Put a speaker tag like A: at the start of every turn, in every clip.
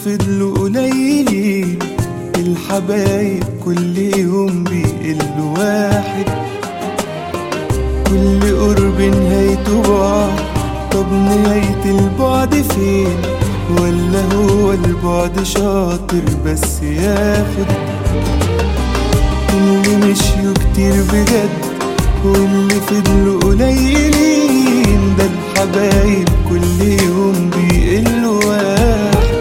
A: فضلوا قليلين، الحبايب كل يوم بيقلوا واحد، كل قرب نهايته بعد. طب نهاية البعد فين؟ ولا هو البعد شاطر بس ياخد؟ اللي مشيوا كتير بجد واللي فضلوا قليلين، ده الحبايب كل يوم بيقلوا واحد،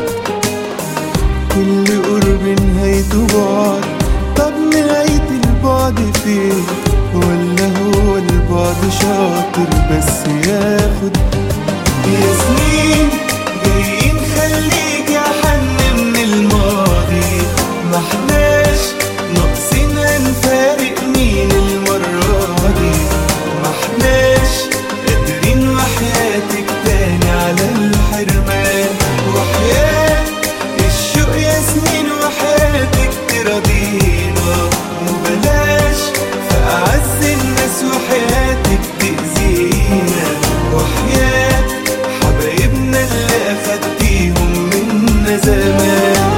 A: كل قرب نهايته بعد. طب نهاية البعد فين؟ ولا هو البعد شاطر بس ياخد؟ يا سنين جايين خليك يا حن من الماضي، محناش ناقصين هنفارق مين المرة دي، محناش قادرين وحياتك تاني على الحرمان، وحياة الشوق يا سنين وحياتك تراضينا، وبلاش في أعز الناس وحياتك تأذينا، وحياة حبايبنا اللي أخدتيهم منا زمان.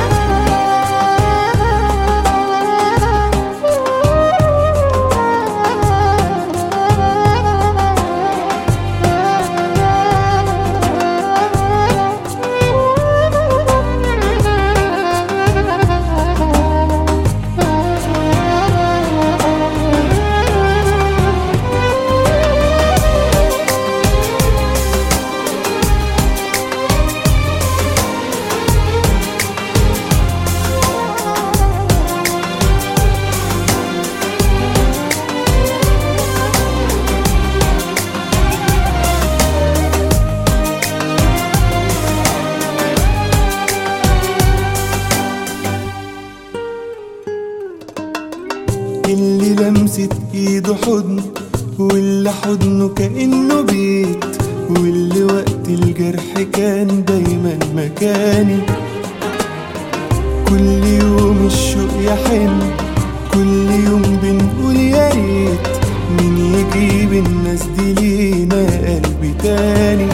A: اللي لمست ايده حضن، واللي حضنه كأنه بيت، واللي وقت الجرح كان دايما مكاني، كل يوم الشوق يحن، كل يوم بنقول يا ريت مين يجيب الناس دي لينا قلبي تاني.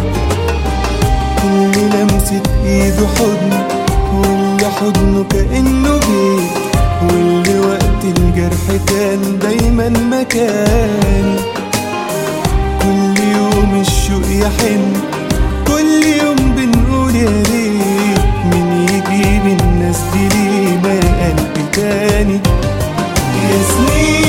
A: اللي لمست ايده حضن، واللي حضنه كأنه بيت، واللي وقت الجرح كان دايما مكاني، كل يوم الشوق يحن، كل يوم بنقول يا ريت مين يجيب الناس دي لينا قلبي تاني. يا سنين